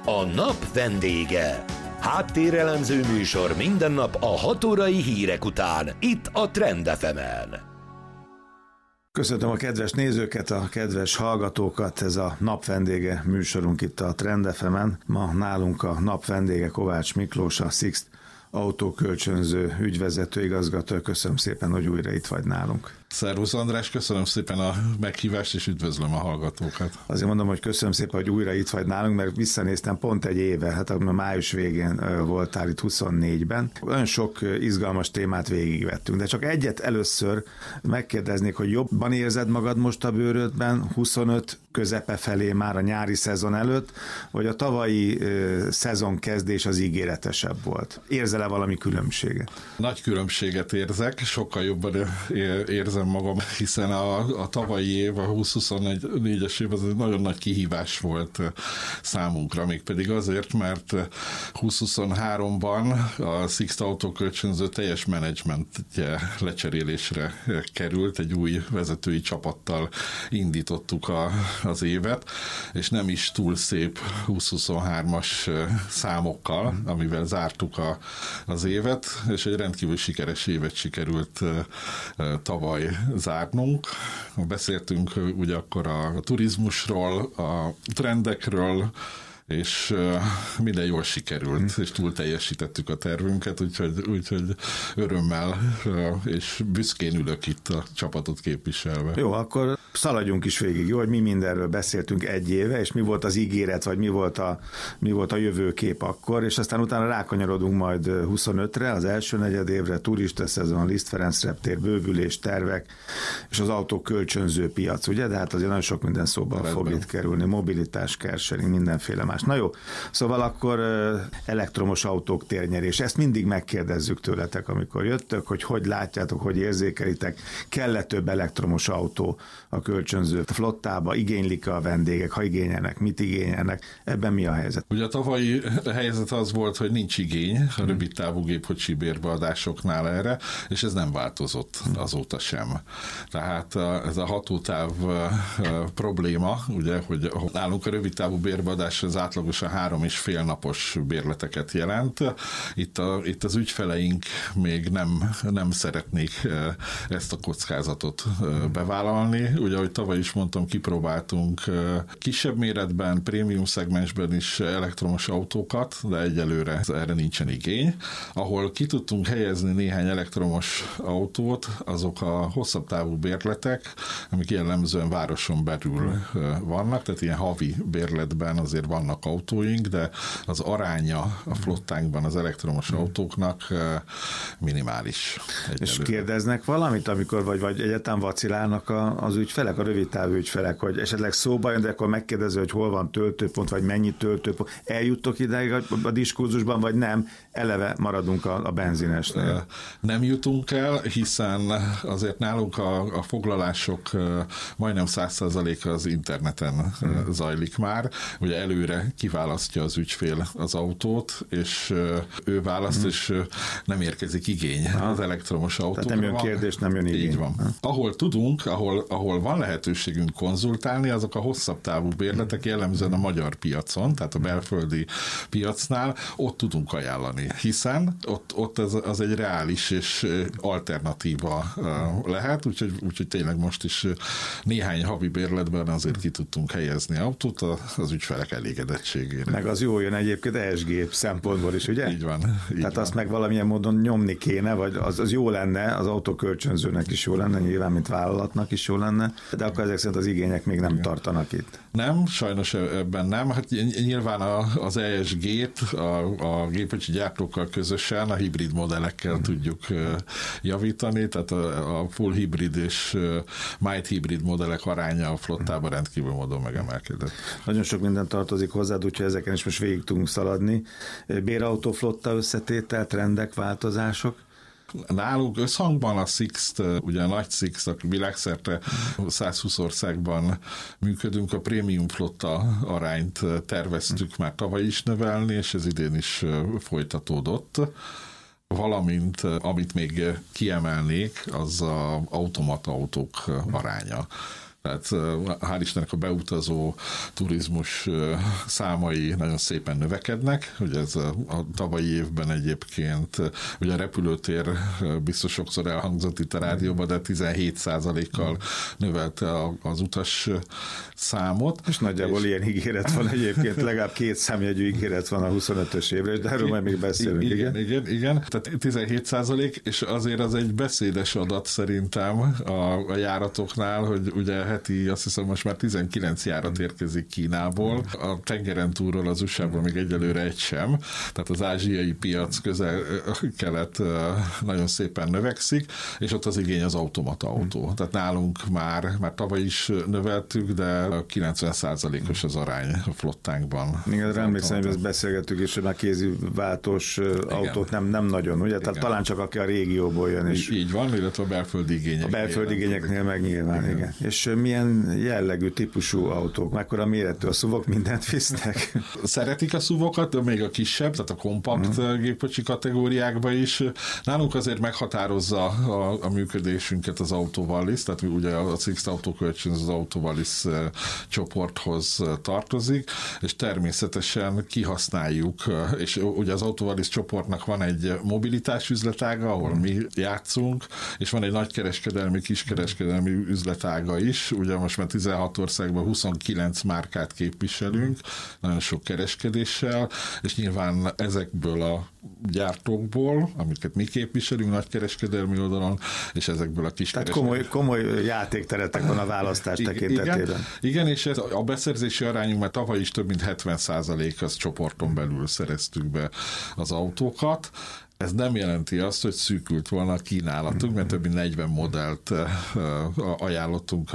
A nap vendége. Háttérelemző műsor minden nap a 6 órai hírek után, itt a Trend FM-en. Köszöntöm a kedves nézőket, a kedves hallgatókat, ez a nap vendége műsorunk itt a Trend FM-en. Ma nálunk a nap vendége Kovács Miklós, a Sixt autókölcsönző ügyvezető igazgató. Köszönöm szépen, hogy újra itt vagy nálunk. Szervusz András, köszönöm szépen a meghívást, és üdvözlöm a hallgatókat. Azért mondom, hogy köszönöm szépen, hogy újra itt vagy nálunk, mert visszanéztem pont egy éve, hát a május végén voltál itt 24-ben. Olyan sok izgalmas témát végigvettünk, de csak egyet először megkérdeznék, hogy jobban érzed magad most a bőrödben 25 közepe felé már a nyári szezon előtt, vagy a tavalyi szezon kezdés az ígéretesebb volt? Érzel-e valami különbséget? Nagy különbséget érzek, sokkal jobban érzem magam, hiszen a tavalyi év, a 2024-es év az egy nagyon nagy kihívás volt számunkra, mégpedig azért, mert 2023-ban a Sixt autókölcsönző teljes menedzsmentje lecserélésre került, egy új vezetői csapattal indítottuk az évet, és nem is túl szép 2023-as számokkal, amivel zártuk az évet, és egy rendkívül sikeres évet sikerült tavaly zárnunk. Beszéltünk ugye akkor a turizmusról, a trendekről, és minden jól sikerült, és túl teljesítettük a tervünket, úgyhogy örömmel és büszkén ülök itt a csapatot képviselve. Jó, akkor szaladjunk is végig, jó, hogy mi mindenről beszéltünk egy éve, és mi volt az ígéret, vagy mi volt a jövőkép akkor, és aztán utána rákanyarodunk majd 25-re, az első negyedévre, turista szezon, Liszt Ferenc reptér, bővülés, tervek, és az autó kölcsönző piac, ugye? De hát azért nagyon sok minden szóba fog itt kerülni, mobilitás, carsharing, mindenféle más. Na jó, szóval akkor elektromos autók térnyerés. Ezt mindig megkérdezzük tőletek, amikor jöttök, hogy látjátok, hogy érzékelitek, kell-e több elektromos autó a kölcsönző flottába, igénylik a vendégek, ha igényelnek, mit igényelnek, ebben mi a helyzet? Ugye a tavalyi helyzet az volt, hogy nincs igény a rövid távú gépkocsi bérbeadásoknál erre, és ez nem változott azóta sem. Tehát ez a hatótáv probléma, ugye, hogy nálunk a rövid távú bérbeadás az átlagosan 3,5 napos bérleteket jelent. Itt az ügyfeleink még nem szeretnék ezt a kockázatot bevállalni. Ugye, ahogy tavaly is mondtam, kipróbáltunk kisebb méretben, prémium szegmensben is elektromos autókat, de egyelőre erre nincsen igény. Ahol ki tudtunk helyezni néhány elektromos autót, azok a hosszabb távú bérletek, amik jellemzően városon belül vannak, tehát ilyen havi bérletben azért vannak autóink, de az aránya a flottánkban az elektromos autóknak minimális. Egyelőre. És kérdeznek valamit, amikor vagy egyáltalán vacilálnak az ügyfelek, a rövidtávú ügyfelek, hogy esetleg szóba jön, de akkor megkérdező, hogy hol van töltőpont, vagy mennyi töltőpont. Eljuttok ideig a diskurzusban, vagy nem? Eleve maradunk a benzinesnél. Nem jutunk el, hiszen azért nálunk a foglalások majdnem 100%-a az interneten zajlik már. Ugye előre kiválasztja az ügyfél az autót, és ő választ, és nem érkezik igény az elektromos autókra. Tehát nem jön kérdés, nem jön igény. Így van. Ahol tudunk, ahol van lehetőségünk konzultálni, azok a hosszabb távú bérletek jellemzően a magyar piacon, tehát a belföldi piacnál, ott tudunk ajánlani, hiszen ott az egy reális és alternatíva lehet, úgyhogy tényleg most is néhány havi bérletben azért ki tudtunk helyezni autót az ügyfelek elégedettségére. Meg az jó jön egyébként ESG szempontból is, ugye? Így van. Tehát azt meg valamilyen módon nyomni kéne, vagy az jó lenne, az autókölcsönzőnek is jó lenne, nyilván, mint vállalatnak is jó lenne, de akkor ezek szerint az igények még nem tartanak itt. Nem, sajnos ebben nem. Hát nyilván az ESG-t a gépkocsi gyártókkal közösen a hibrid modellekkel tudjuk javítani, tehát a full hibrid és mild hibrid modellek aránya a flottában rendkívül módon megemelkedett. Nagyon sok minden tartozik hozzád, úgyhogy ezeken is most végig tudunk szaladni. Bérautóflotta összetétel, trendek, változások? Nálunk összhangban a Sixt, ugye a nagy Sixt, aki világszerte 120 országban működünk, a prémium flotta arányt terveztük már tavaly is növelni, és ez idén is folytatódott. Valamint, amit még kiemelnék, az az automata autók aránya. Tehát hál' Istennek a beutazó turizmus számai nagyon szépen növekednek. Ugye ez a tavalyi évben egyébként, ugye a repülőtér biztos sokszor elhangzott itt a rádióban, de 17%-kal növelte az utas számot. És nagyjából ilyen ígéret van egyébként, legalább 2 számjegyű ígéret van a 25-ös évre, de erről majd még beszélünk. Igen. Tehát 17%, és azért az egy beszédes adat szerintem a járatoknál, hogy ugye heti, azt hiszem most már 19 járat érkezik Kínából, a tengeren túlról az USA-ból még egyelőre egy sem, tehát az ázsiai piac közel-kelet nagyon szépen növekszik, és ott az igény az automata autó. Tehát nálunk már tavaly is növeltük, de 90%-os az arány a flottánkban. Igen, emlékszem, hogy ezt beszélgettük is, hogy már kéziváltós autót nem nagyon, ugye? Tehát talán csak aki a régióból jön. És így van, illetve a belföldi igények. A belföldi igényeknél meg nyilván, igen. És milyen jellegű, típusú autók? Mekkora méretű a SUV-ok, mindent visznek? Szeretik a SUV-okat, de még a kisebb, tehát a kompakt gépkocsi kategóriákban is. Nálunk azért meghatározza a működésünket az Autovallis, tehát ugye a Sixt Auto Kölcsön az Autovallis csoporthoz tartozik, és természetesen kihasználjuk, és ugye az Autovallis csoportnak van egy mobilitás üzletága, ahol mi játszunk, és van egy nagykereskedelmi, kiskereskedelmi üzletága is, ugye most már 16 országban 29 márkát képviselünk, nagyon sok kereskedéssel, és nyilván ezekből a gyártókból, amiket mi képviselünk nagykereskedelmi oldalon, és ezekből a kiskereskedelmi. Tehát komoly játékteretek van a választás tekintetében. Igen, és ez a beszerzési arányunk már tavaly is több mint 70% az csoporton belül szereztük be az autókat. Ez nem jelenti azt, hogy szűkült volna a kínálatunk, mert több mint 40 modellt ajánlottunk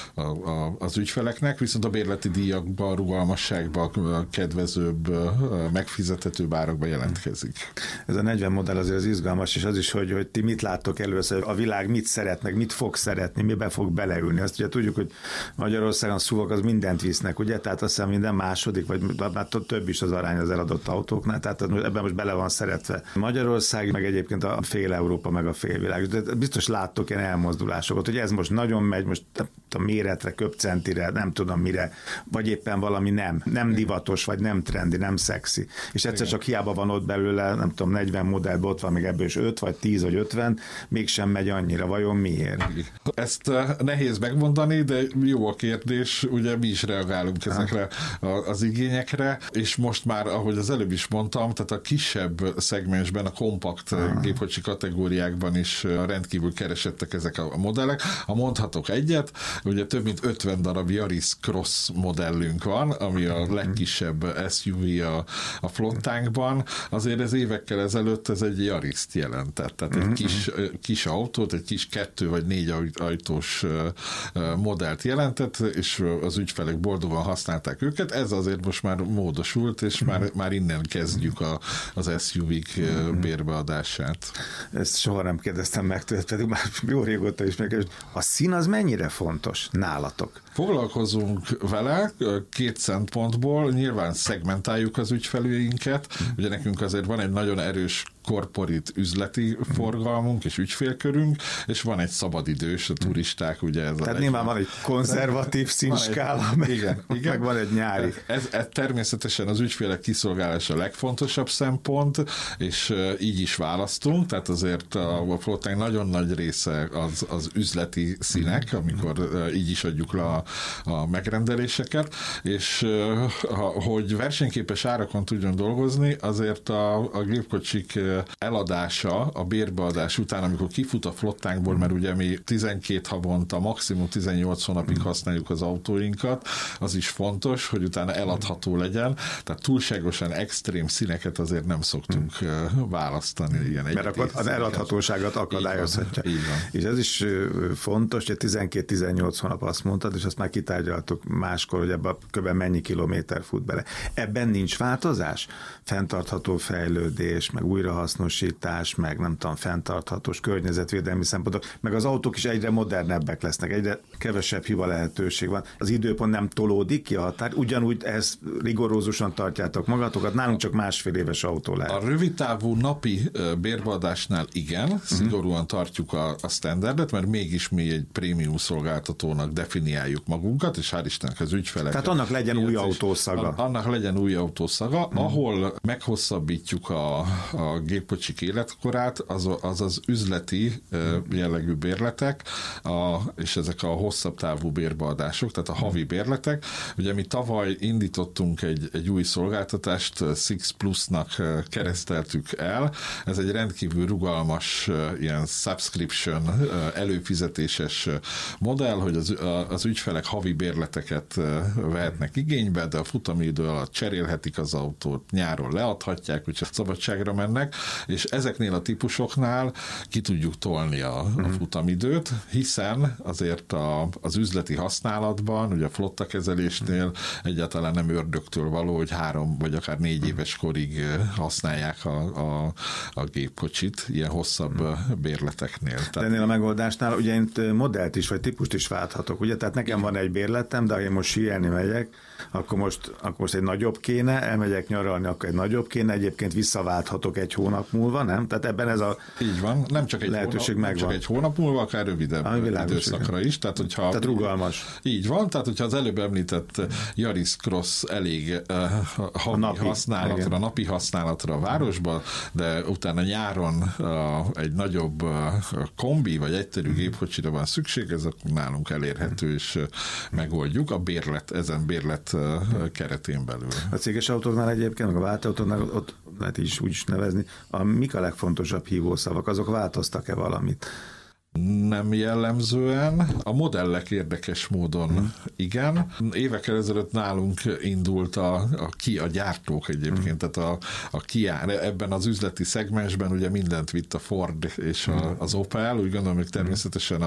az ügyfeleknek, viszont a bérleti díjakban, rugalmasságban, kedvezőbb, megfizethetőbb árakban jelentkezik. Ez a 40 modell azért az izgalmas, és az is, hogy ti mit láttok először, a világ mit szeret, meg mit fog szeretni, mibe fog beleülni. Azt ugye tudjuk, hogy Magyarországon SUV-ok az mindent visznek, ugye? Tehát azt hiszem minden második, vagy már több is az arány az eladott autóknál, tehát ebben most bele van szeretve Magyarország, meg egyébként a fél Európa, meg a félvilág. De biztos láttok ilyen elmozdulásokat, hogy ez most nagyon megy, most a méretre, köbcentire, nem tudom mire, vagy éppen valami nem divatos, vagy nem trendi, nem szexi. És egyszer csak hiába van ott belőle, nem tudom, 40 modellben ott van még ebből is 5, vagy 10, vagy 50, mégsem megy annyira. Vajon miért? Ezt nehéz megmondani, de jó a kérdés, ugye mi is reagálunk ezekre az igényekre, és most már, ahogy az előbb is mondtam, tehát a kisebb szegmensben, a kompakt gépkocsi kategóriákban is rendkívül keresettek ezek a modellek. Ha mondhatok egyet, ugye több mint 50 darab Yaris Cross modellünk van, ami a legkisebb SUV a flottánkban. Azért ez évekkel ezelőtt ez egy Yaris-t jelentett. Tehát egy kis autót, egy kis 2 vagy 4 ajtós modellt jelentett, és az ügyfelek boldogan használták őket. Ez azért most már módosult, és már innen kezdjük az SUV-k bérbeadását. Ezt soha nem kérdeztem meg tőled, pedig már jó régóta is megkérdeztem. A szín az mennyire fontos nálatok? Foglalkozunk vele 2 szempontból, nyilván szegmentáljuk az ügyfelőinket, ugye nekünk azért van egy nagyon erős korporit üzleti forgalmunk és ügyfélkörünk, és van egy szabadidős, a turisták, ugye ez. Tehát nyilván van egy konzervatív színskála, igen. meg van egy nyári. Ez természetesen az ügyfélek kiszolgálása a legfontosabb szempont, és így is választunk, tehát azért a flottánk nagyon nagy része az üzleti színek, amikor így is adjuk le a megrendeléseket, és hogy versenyképes árakon tudjon dolgozni, azért a gépkocsik eladása, a bérbeadás után, amikor kifut a flottánkból, mert ugye mi 12 havonta, maximum 18 hónapig használjuk az autóinkat, az is fontos, hogy utána eladható legyen, tehát túlságosan extrém színeket azért nem szoktunk választani. Igen, mert akkor az eladhatóságot akadályozhatja. És ez is fontos, hogy 12-18 hónap azt mondtad, és azt már kitárgyaltuk máskor, hogy ebben kb. Mennyi kilométer fut bele. Ebben nincs változás? Fenntartható fejlődés, meg újrahasznosítás, újrahasznosítás, meg nem tudom, fenntarthatós környezetvédelmi szempontok, meg az autók is egyre modernebbek lesznek, egyre kevesebb hiba lehetőség van. Az időpont nem tolódik ki a határ, ugyanúgy ezt rigorózusan tartjátok magatokat, nálunk csak másfél éves autó lehet. A rövidtávú napi bérbeadásnál igen, szigorúan tartjuk a standardet, mert mégis mi egy prémium szolgáltatónak definiáljuk magunkat, és hál' Istennek az ügyfelek. Tehát annak legyen új autószaga. Annak legyen új autószaga, ahol meghosszabbítjuk a gépkocsik életkorát, az üzleti jellegű bérletek, és ezek a hosszabb távú bérbeadások, tehát a havi bérletek. Ugye mi tavaly indítottunk egy új szolgáltatást, Six Plus-nak kereszteltük el. Ez egy rendkívül rugalmas ilyen subscription előfizetéses modell, hogy az ügyfelek havi bérleteket vehetnek igénybe, de a futamidő alatt cserélhetik az autót, nyáron leadhatják, úgyhogy szabadságra mennek, és ezeknél a típusoknál ki tudjuk tolni a futamidőt, hiszen azért az üzleti használatban, ugye a flottakezelésnél egyáltalán nem ördögtől való, hogy 3 vagy akár 4 éves korig használják a gépkocsit, ilyen hosszabb bérleteknél. De ennél a megoldásnál ugye én modellt is, vagy típust is válthatok, ugye? Tehát nekem van egy bérletem, de ha én most síelni megyek, akkor most egy nagyobb kéne, elmegyek nyaralni, akkor egy nagyobb kéne, egyébként visszaválthatok egy hónap múlva, nem? Tehát ebben ez a így van, nem csak egy hónap múlva, akár rövidebb időszakra is. Tehát rugalmas. Így van, tehát hogyha az előbb említett Yaris Cross elég napi használatra a városba, de utána nyáron egy nagyobb kombi, vagy egyszerű gépkocsira van szükség, ez nálunk elérhető, és megoldjuk a ezen bérlet keretén belül. A céges autóknál egyébként, meg a váltóautóknál ott lehet is úgy is nevezni, mik a legfontosabb hívószavak, azok változtak-e valamit? Nem jellemzően. A modellek érdekes módon igen. Évekkel ezelőtt nálunk indult a gyártók egyébként, tehát a Kia ebben az üzleti szegmensben ugye mindent vitt a Ford és az Opel, úgy gondolom, hogy természetesen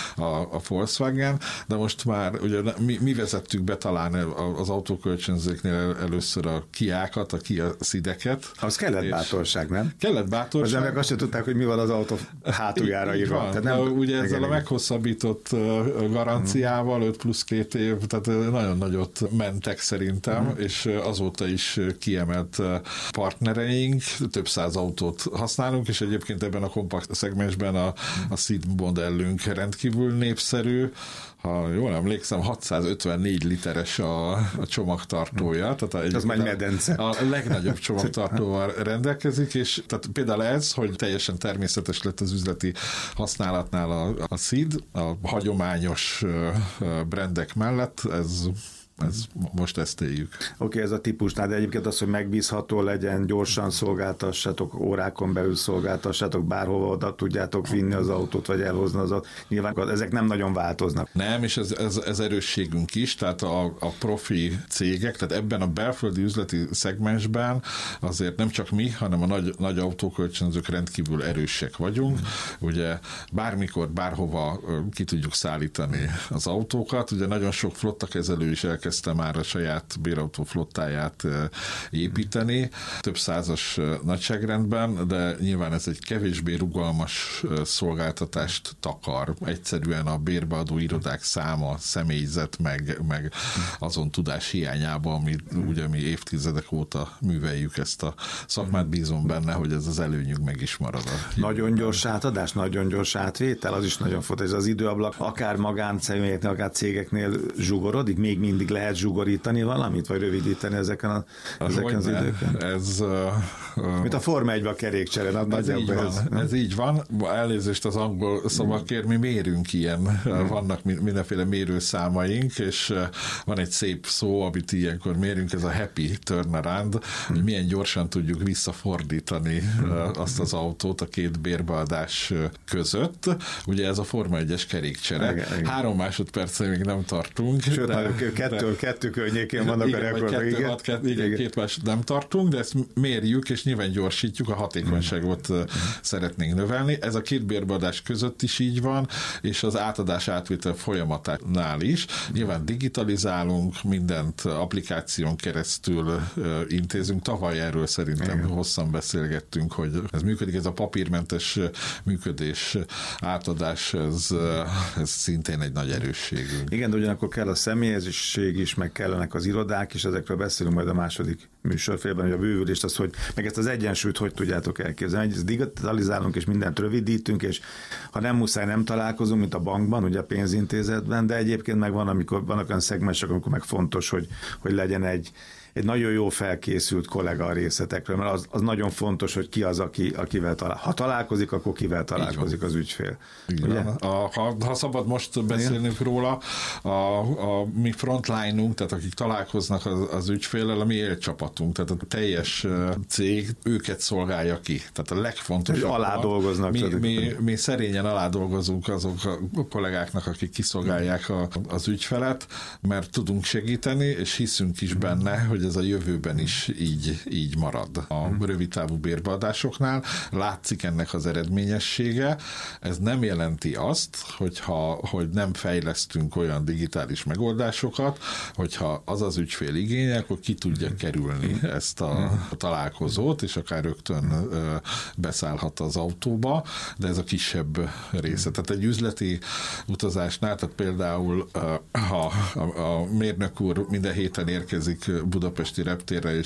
a Volkswagen, de most már ugye mi vezettük be talán az autókölcsönzőknél először a Kiákat, a Kia Ceed-eket. Az kellett bátorság, nem? Kellett bátorság. Az emberek azt sem tudták, hogy mi van az autó hátuljára írva. Ugye ezzel a meghosszabbított garanciával 5+2 év, tehát nagyon nagyot mentek szerintem, és azóta is kiemelt partnereink, több száz autót használunk, és egyébként ebben a kompakt szegmensben a Ceed modellünk rendkívül népszerű. Ha jól emlékszem, 654 literes a csomagtartója. Tehát az már egy medence. A legnagyobb csomagtartóval rendelkezik, és tehát például ez, hogy teljesen természetes lett az üzleti használatnál a Ceed, a hagyományos brandek mellett, ez most ezt éljük. Oké, ez a típusnál, de egyébként az, hogy megbízható legyen, gyorsan szolgáltassátok, órákon belül szolgáltassátok, bárhova oda tudjátok vinni az autót, vagy elhozni az autót. Nyilván ezek nem nagyon változnak. Nem, és ez erősségünk is, tehát a profi cégek, tehát ebben a belföldi üzleti szegmensben azért nem csak mi, hanem a nagy autókölcsönzők rendkívül erősek vagyunk. Ugye bármikor, bárhova ki tudjuk szállítani az autókat. Ugye nagyon sok flottakezelő is elkezdte már a saját bérautó flottáját építeni, több százas nagyságrendben, de nyilván ez egy kevésbé rugalmas szolgáltatást takar. Egyszerűen a bérbeadó irodák száma, személyzet, meg azon tudás hiányában, amit mi évtizedek óta műveljük ezt a szakmát, bízom benne, hogy ez az előnyünk meg is marad. Nagyon gyors átadás, nagyon gyors átvétel, az is nagyon fontos. Ez az időablak akár magánszemélyeknél, akár cégeknél zsugorodik, még mindig lehet zsugorítani valamit, vagy rövidíteni ezeken az időken? Mint a Forma 1-ben a kerékcsere. Ez így van. Elnézést az angol szavakért, mi mérünk ilyen. Vannak mindenféle mérőszámaink, és van egy szép szó, amit ilyenkor mérünk, ez a happy turnaround, hogy milyen gyorsan tudjuk visszafordítani azt az autót a két bérbeadás között. Ugye ez a Forma 1-es kerékcsere. 3 másodpercen még nem tartunk. Sőt, 2 2 környékén vannak igen, a rekordok. Igen, 2 más nem tartunk, de ezt mérjük, és nyilván gyorsítjuk, a hatékonyságot szeretnénk növelni. Ez a két bérbeadás között is így van, és az átadás átvitel folyamatánál is. Nyilván digitalizálunk, mindent applikáción keresztül intézünk. Tavaly erről szerintem hosszan beszélgettünk, hogy ez működik, ez a papírmentes működés, átadás, ez szintén egy nagy erősségünk. Igen, de ugyanakkor kell a személyesség is, meg kellenek az irodák is, ezekről beszélünk majd a második műsorfélben, hogy a bővülést, az, hogy meg ezt az egyensúlyt hogy tudjátok elképzelni, hogy ezt digitalizálunk és mindent rövidítünk, és ha nem muszáj, nem találkozunk, mint a bankban, ugye a pénzintézetben, de egyébként meg van, amikor vannak olyan szegmensek, amikor meg fontos, hogy legyen egy nagyon jó felkészült kollega a részletekről, mert az nagyon fontos, hogy ki az, akivel találkozik. Ha találkozik, akkor kivel találkozik az ügyfél. Ha szabad most beszélnünk róla, a mi frontline-unk, tehát akik találkoznak az ügyféllel, a mi élcsapatunk, tehát a teljes cég őket szolgálja ki. Tehát a legfontosabb. Alá dolgoznak. Mi szerényen alá dolgozunk azok a kollégáknak, akik kiszolgálják az ügyfelet, mert tudunk segíteni, és hiszünk is benne, hogy ez a jövőben is így marad. A rövidtávú bérbeadásoknál látszik ennek az eredményessége. Ez nem jelenti azt, hogy nem fejlesztünk olyan digitális megoldásokat, hogyha az ügyfél igényel, akkor ki tudja kerülni ezt a találkozót, és akár rögtön beszállhat az autóba, de ez a kisebb része. Tehát egy üzleti utazásnál, tehát például ha a mérnök úr minden héten érkezik budapesti reptérre,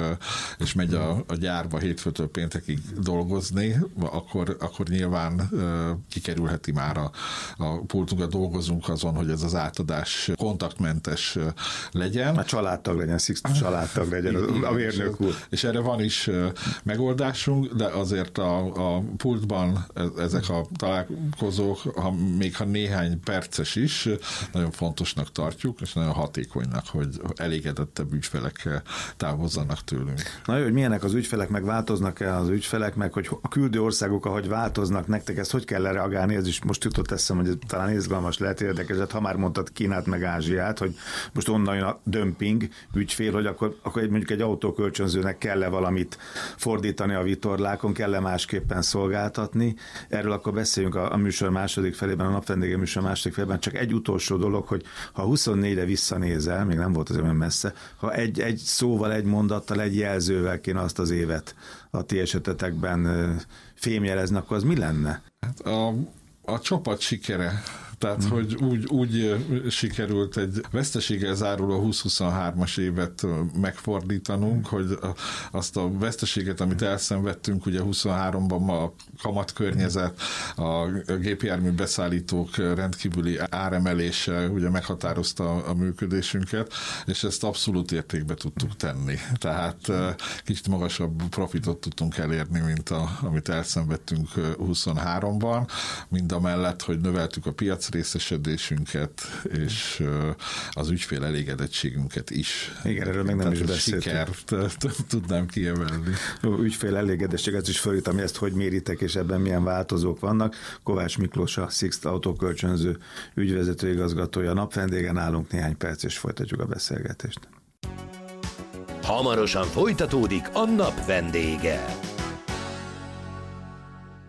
és megy a gyárba hétfőtől péntekig dolgozni, akkor nyilván kikerülheti már a pultunkat, dolgozunk azon, hogy ez az átadás kontaktmentes legyen. A családtag legyen, családtag legyen a mérnök úr. És erre van is megoldásunk, de azért a pultban ezek a találkozók, még ha néhány perces is, nagyon fontosnak tartjuk, és nagyon hatékonynak, hogy elégedettebb ügyfelek távozzanak tőlünk. Na jó, hogy milyenek az ügyfelek, meg változnak-e az ügyfelek, meg hogy a küldő országok, ahogy változnak nektek, ezt hogy kell reagálni? Ez is most jutott eszem, hogy ez talán izgalmas lehet, érdekes, ha már mondtad Kínát meg Ázsiát, hogy most onnan jön a dömping ügyfél, hogy akkor mondjuk egy autókölcsönzőnek kell-e valamit fordítani a vitorlákon, kell-e másképpen szolgáltatni. Erről akkor beszéljünk a műsor második felében, a napvendége műsor második felében. Csak egy utolsó dolog, hogy ha 24-re visszanézel, még nem volt az olyan messze, ha egy szóval, egy mondattal, egy jelzővel kéne azt az évet a ti esetetekben fémjelezni, akkor az mi lenne? Hát a csapat sikere. Tehát, hogy úgy sikerült egy veszteséggel záruló 2023-as évet megfordítanunk, hogy azt a veszteséget, amit elszenvedtünk, ugye 23-ban a kamatkörnyezet, a gépjármű beszállítók rendkívüli áremelése ugye meghatározta a működésünket, és ezt abszolút értékbe tudtuk tenni. Tehát kicsit magasabb profitot tudtunk elérni, mint amit elszenvedtünk 23-ban, mindamellett, hogy növeltük a piac részesedésünket, és az ügyfél elégedettségünket is. Igen, erről meg nem is beszéltünk. Sikert tudnám kiemelni. Ügyfél elégedettség, ez is fölítem, ezt hogy méritek, és ebben milyen változók vannak. Kovács Miklós, a Sixt autókölcsönző ügyvezető igazgatója, a napvendége, nálunk néhány perc, és folytatjuk a beszélgetést. Hamarosan folytatódik a Napvendége.